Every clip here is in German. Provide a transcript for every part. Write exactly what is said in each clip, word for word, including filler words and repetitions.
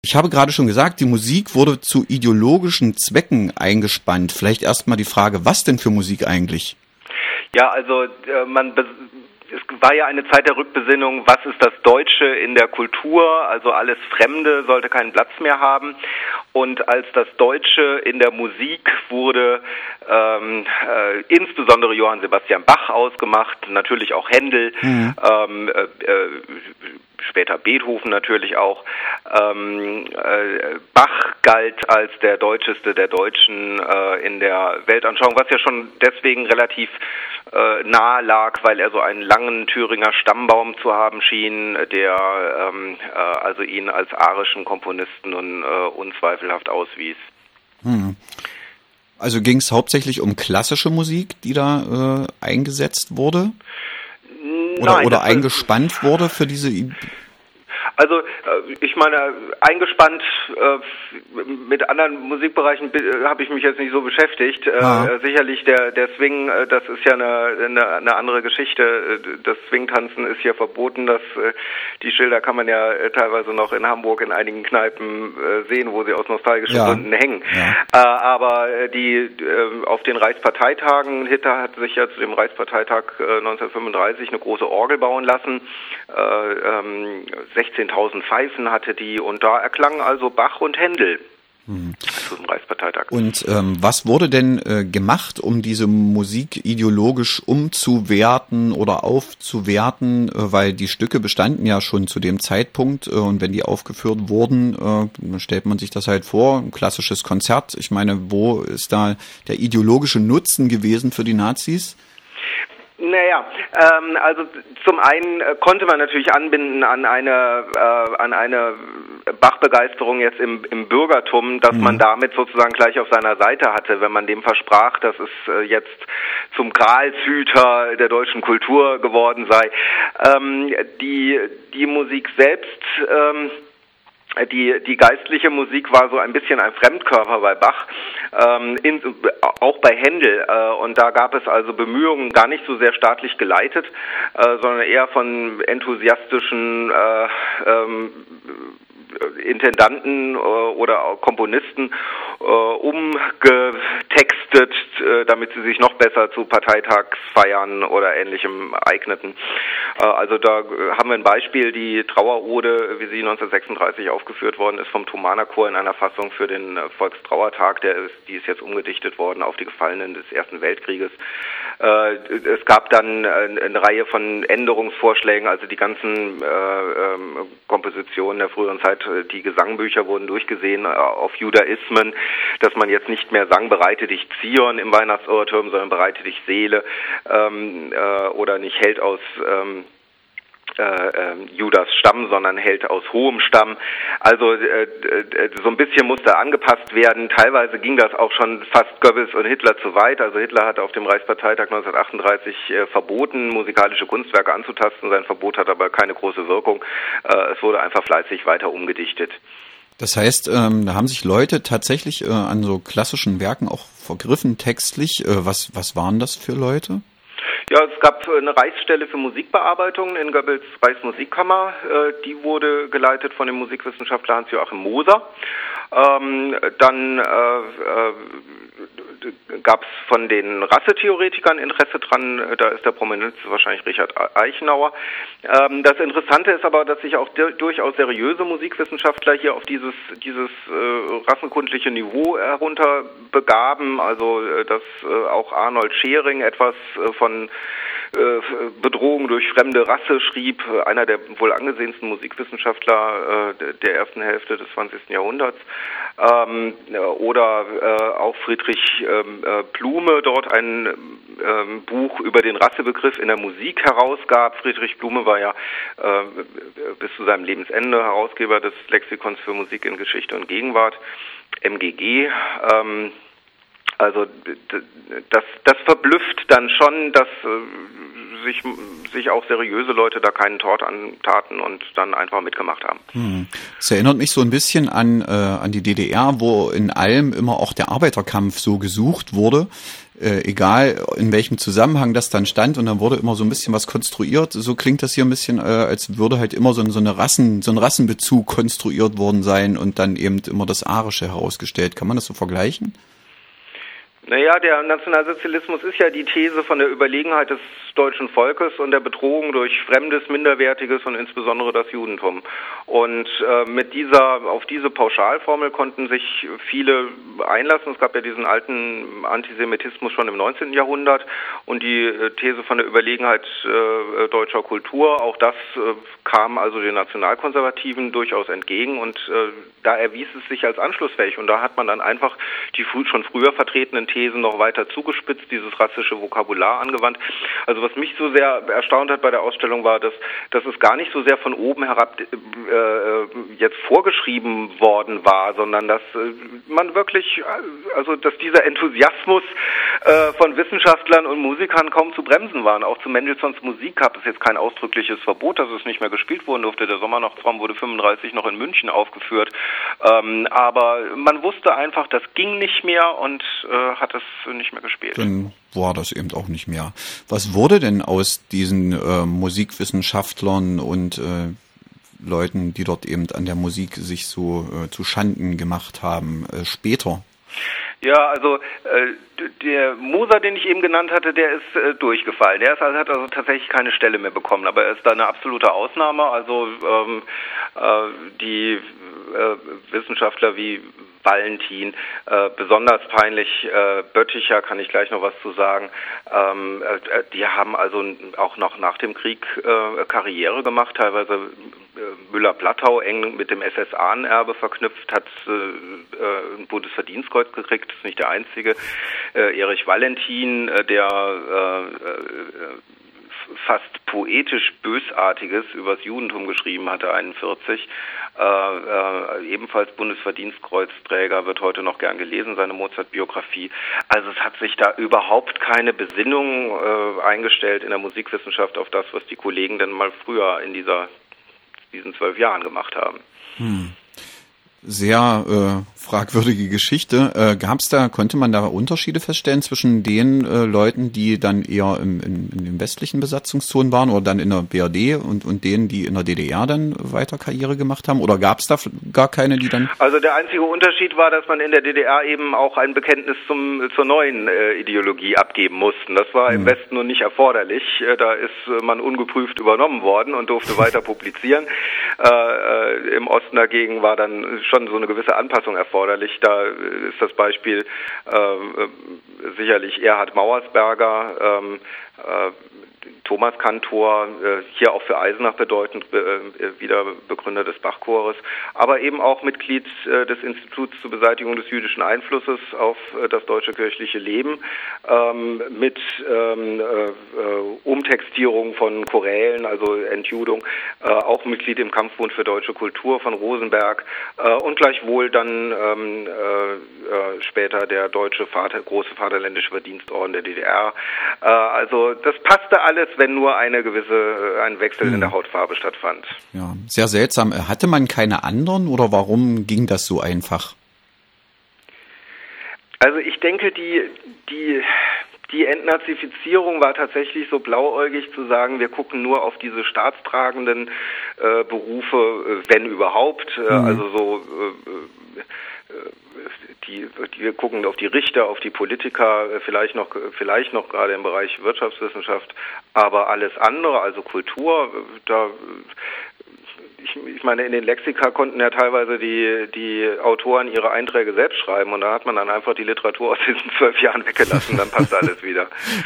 Ich habe gerade schon gesagt, die Musik wurde zu ideologischen Zwecken eingespannt. Vielleicht erstmal die Frage, was denn für Musik eigentlich? Ja, also äh, man be- es war ja eine Zeit der Rückbesinnung, was ist das Deutsche in der Kultur, also alles Fremde sollte keinen Platz mehr haben. Und als das Deutsche in der Musik wurde ähm, äh, insbesondere Johann Sebastian Bach ausgemacht, natürlich auch Händel, mhm. ähm, äh, äh, später Beethoven natürlich auch. Ähm, äh, Bach galt als der Deutscheste der Deutschen äh, in der Weltanschauung, was ja schon deswegen relativ äh, nahe lag, weil er so einen langen Thüringer Stammbaum zu haben schien, der ähm, äh, also ihn als arischen Komponisten nun äh, unzweifelhaft auswies. Hm. Also ging es hauptsächlich um klassische Musik, die da äh, eingesetzt wurde? Oder, Nein, oder eingespannt wurde für diese... Also ich meine, eingespannt äh, mit anderen Musikbereichen äh, habe ich mich jetzt nicht so beschäftigt. Äh, sicherlich der der Swing, äh, das ist ja eine, eine, eine andere Geschichte. Das Swingtanzen ist hier verboten. Das, äh, die Schilder kann man ja äh, teilweise noch in Hamburg in einigen Kneipen äh, sehen, wo sie aus nostalgischen ja. Gründen hängen. Ja. Äh, aber die äh, auf den Reichsparteitagen, Hitler hat sich ja zu dem Reichsparteitag äh, neunzehnhundertfünfunddreißig eine große Orgel bauen lassen. Äh, ähm, sechzehntausend Pfeifen hatte die und da erklangen also Bach und Händel hm. zu dem Reichsparteitag. Und ähm, was wurde denn äh, gemacht, um diese Musik ideologisch umzuwerten oder aufzuwerten, äh, weil die Stücke bestanden ja schon zu dem Zeitpunkt äh, und wenn die aufgeführt wurden, äh, stellt man sich das halt vor, ein klassisches Konzert. Ich meine, wo ist da der ideologische Nutzen gewesen für die Nazis? Naja, ähm, also zum einen äh, konnte man natürlich anbinden an eine äh, an eine Bach-Begeisterung jetzt im, im Bürgertum, dass mhm. man damit sozusagen gleich auf seiner Seite hatte, wenn man dem versprach, dass es äh, jetzt zum Gralshüter der deutschen Kultur geworden sei. Ähm, die die Musik selbst ähm, Die, die geistliche Musik war so ein bisschen ein Fremdkörper bei Bach, ähm, in, auch bei Händel. Äh, und da gab es also Bemühungen, gar nicht so sehr staatlich geleitet, äh, sondern eher von enthusiastischen äh, ähm, Intendanten äh, oder auch Komponisten äh, umgetextet, äh, damit sie sich noch besser zu Parteitagsfeiern oder Ähnlichem eigneten. Äh, also da haben wir ein Beispiel, die Trauerode, wie sie neunzehnhundertsechsunddreißig aufgeführt worden ist, vom Thomaner Chor in einer Fassung für den Volkstrauertag, der ist, die ist jetzt umgedichtet worden auf die Gefallenen des Ersten Weltkrieges. Äh, es gab dann eine, eine Reihe von Änderungsvorschlägen, also die ganzen äh, ähm, Kompositionen der früheren Zeit, die Gesangbücher wurden durchgesehen auf Judaismen, dass man jetzt nicht mehr sang, bereite dich Zion im Weihnachtsoratorium, sondern bereite dich Seele ähm, äh, oder nicht Held aus ähm, äh, äh, Judas Stamm, sondern Held aus hohem Stamm. Also äh, äh, so ein bisschen musste angepasst werden. Teilweise ging das auch schon fast Goebbels und Hitler zu weit. Also Hitler hat auf dem Reichsparteitag neunzehnhundertachtunddreißig äh, verboten, musikalische Kunstwerke anzutasten. Sein Verbot hat aber keine große Wirkung. Äh, es wurde einfach fleißig weiter umgedichtet. Das heißt, ähm, da haben sich Leute tatsächlich äh, an so klassischen Werken auch vergriffen, textlich. Äh, was, was waren das für Leute? Ja, es gab eine Reichsstelle für Musikbearbeitung in Goebbels Reichsmusikkammer. Die wurde geleitet von dem Musikwissenschaftler Hans-Joachim Moser. Ähm, dann äh, äh, gab es von den Rassetheoretikern Interesse dran, da ist der prominenteste wahrscheinlich Richard Eichenauer. Ähm, das Interessante ist aber, dass sich auch de- durchaus seriöse Musikwissenschaftler hier auf dieses dieses äh, rassenkundliche Niveau herunter begaben, also äh, dass äh, auch Arnold Schering etwas äh, von Bedrohung durch fremde Rasse schrieb, einer der wohl angesehensten Musikwissenschaftler äh, der ersten Hälfte des zwanzigsten Jahrhunderts. Ähm, oder äh, auch Friedrich ähm, äh, Blume dort ein ähm, Buch über den Rassebegriff in der Musik herausgab. Friedrich Blume war ja äh, bis zu seinem Lebensende Herausgeber des Lexikons für Musik in Geschichte und Gegenwart, M G G. Ähm, Also das, das verblüfft dann schon, dass sich, sich auch seriöse Leute da keinen Tort antaten und dann einfach mitgemacht haben. Hm. Das erinnert mich so ein bisschen an, äh, an die D D R, wo in allem immer auch der Arbeiterkampf so gesucht wurde. Äh, egal in welchem Zusammenhang das dann stand, und dann wurde immer so ein bisschen was konstruiert. So klingt das hier ein bisschen, äh, als würde halt immer so, so eine Rassen, so ein Rassenbezug konstruiert worden sein und dann eben immer das Arische herausgestellt. Kann man das so vergleichen? Naja, der Nationalsozialismus ist ja die These von der Überlegenheit des deutschen Volkes und der Bedrohung durch Fremdes, Minderwertiges und insbesondere das Judentum. Und äh, mit dieser, auf diese Pauschalformel konnten sich viele einlassen. Es gab ja diesen alten Antisemitismus schon im neunzehnten Jahrhundert und die äh, These von der Überlegenheit äh, deutscher Kultur, auch das äh, kam also den Nationalkonservativen durchaus entgegen und äh, da erwies es sich als anschlussfähig und da hat man dann einfach die früh, schon früher vertretenen Thesen noch weiter zugespitzt, dieses rassische Vokabular angewandt. Also was mich so sehr erstaunt hat bei der Ausstellung war, dass, dass es gar nicht so sehr von oben herab äh, jetzt vorgeschrieben worden war, sondern dass äh, man wirklich, also dass dieser Enthusiasmus äh, von Wissenschaftlern und Musikern kaum zu bremsen waren. Auch zu Mendelssohns Musik gab es jetzt kein ausdrückliches Verbot, dass es nicht mehr gespielt worden durfte. Der Sommernachtsraum wurde fünfunddreißig noch in München aufgeführt. Ähm, aber man wusste einfach, das ging nicht mehr und äh, hat es nicht mehr gespielt. Dann war das eben auch nicht mehr. Was wurde denn aus diesen äh, Musikwissenschaftlern und äh, Leuten, die dort eben an der Musik sich so äh, zu Schanden gemacht haben, äh, später? Ja, also äh, der Moser, den ich eben genannt hatte, der ist äh, durchgefallen. Der ist, also, hat also tatsächlich keine Stelle mehr bekommen, aber er ist da eine absolute Ausnahme. Also ähm, äh, die äh, Wissenschaftler wie Valentin, äh, besonders peinlich, äh, Bötticher, kann ich gleich noch was zu sagen, ähm, äh, die haben also auch noch nach dem Krieg äh, Karriere gemacht, teilweise äh, Müller-Plattau eng mit dem S S A-Erbe verknüpft, hat äh, äh, ein Bundesverdienstkreuz gekriegt, ist nicht der einzige. Äh, Erich Valentin, äh, der äh, äh, fast poetisch Bösartiges übers Judentum geschrieben hatte, einundvierzig, äh, äh, ebenfalls Bundesverdienstkreuzträger, wird heute noch gern gelesen, seine Mozart-Biografie. Also es hat sich da überhaupt keine Besinnung äh, eingestellt in der Musikwissenschaft auf das, was die Kollegen denn mal früher in dieser, diesen zwölf Jahren gemacht haben. Hm. Sehr äh, fragwürdige Geschichte. Äh, gab's da, konnte man da Unterschiede feststellen zwischen den äh, Leuten, die dann eher im, in, in den westlichen Besatzungszonen waren oder dann in der B R D und, und denen, die in der D D R dann weiter Karriere gemacht haben? Oder gab's da gar keine, die dann... Also der einzige Unterschied war, dass man in der D D R eben auch ein Bekenntnis zum, zur neuen äh, Ideologie abgeben musste. Das war hm. im Westen nun nicht erforderlich. Äh, da ist äh, man ungeprüft übernommen worden und durfte weiter publizieren. Äh, äh, im Osten dagegen war dann schon so eine gewisse Anpassung erforderlich. Da ist das Beispiel äh, sicherlich Erhard Mauersberger, ähm, äh, Thomas Kantor, äh, hier auch für Eisenach bedeutend, äh, wieder Begründer des Bachchores, aber eben auch Mitglied äh, des Instituts zur Beseitigung des jüdischen Einflusses auf äh, das deutsche kirchliche Leben, ähm, mit ähm, äh, Umtextierung von Chorälen, also Entjudung, äh, auch Mitglied im Kampfbund für deutsche Kultur von Rosenberg äh, und gleichwohl dann ähm, äh, später der deutsche Vater, große Vaterländische Verdienstorden der D D R. Äh, also das passte alles, wenn nur eine gewisse, ein Wechsel hm. in der Hautfarbe stattfand. Ja, sehr seltsam. Hatte man keine anderen oder warum ging das so einfach? Also ich denke, die, die, die Entnazifizierung war tatsächlich so blauäugig zu sagen, wir gucken nur auf diese staatstragenden äh, Berufe, wenn überhaupt, äh, hm. also so äh, äh, Die, die, wir gucken auf die Richter, auf die Politiker, vielleicht noch, vielleicht noch gerade im Bereich Wirtschaftswissenschaft, aber alles andere, also Kultur, da, ich, ich meine, in den Lexika konnten ja teilweise die, die Autoren ihre Einträge selbst schreiben und da hat man dann einfach die Literatur aus diesen zwölf Jahren weggelassen, dann passt alles wieder.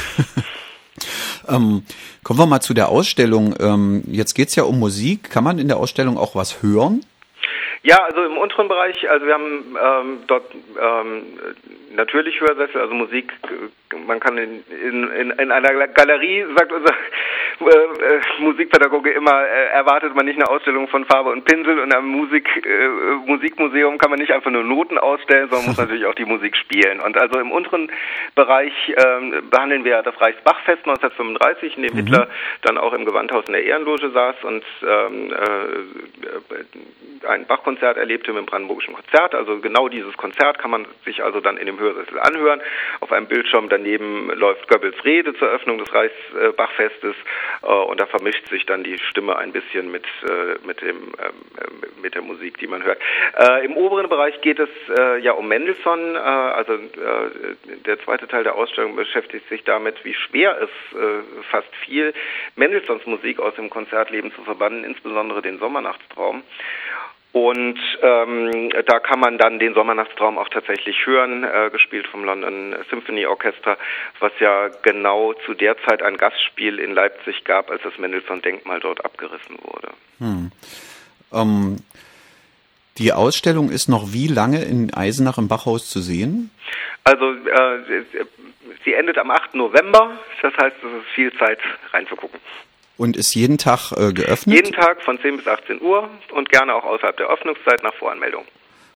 Ähm, kommen wir mal zu der Ausstellung. Ähm, jetzt geht's ja um Musik. Kann man in der Ausstellung auch was hören? Ja, also im unteren Bereich, also wir haben ähm, dort ähm, natürlich Hörsessel, also Musik, man kann in, in, in einer Galerie, sagt unser äh, Musikpädagoge immer, äh, erwartet man nicht eine Ausstellung von Farbe und Pinsel, und am Musik, äh, Musikmuseum kann man nicht einfach nur Noten ausstellen, sondern muss natürlich auch die Musik spielen. Und also im unteren Bereich äh, behandeln wir das Reichsbachfest neunzehnhundertfünfunddreißig, in dem mhm. Hitler dann auch im Gewandhaus in der Ehrenloge saß und ähm, äh, ein Bachkonzert erlebte mit dem Brandenburgischen Konzert. Also genau dieses Konzert kann man sich also dann in dem Hörsessel anhören. Auf einem Bildschirm daneben läuft Goebbels Rede zur Eröffnung des Reichsbachfestes, äh, und da vermischt sich dann die Stimme ein bisschen mit äh, mit dem äh, mit der Musik, die man hört. Äh, Im oberen Bereich geht es äh, ja um Mendelssohn. Äh, also äh, der zweite Teil der Ausstellung beschäftigt sich damit, wie schwer es äh, fast viel Mendelssohns Musik aus dem Konzertleben zu verbannen, insbesondere den Sommernachtstraum. Und ähm, da kann man dann den Sommernachtstraum auch tatsächlich hören, äh, gespielt vom London Symphony Orchestra, was ja genau zu der Zeit ein Gastspiel in Leipzig gab, als das Mendelssohn-Denkmal dort abgerissen wurde. Hm. Ähm, die Ausstellung ist noch wie lange in Eisenach im Bachhaus zu sehen? Also äh, sie endet am achten November, das heißt, es ist viel Zeit reinzugucken. Und ist jeden Tag äh, geöffnet? Jeden Tag von zehn bis achtzehn Uhr und gerne auch außerhalb der Öffnungszeit nach Voranmeldung.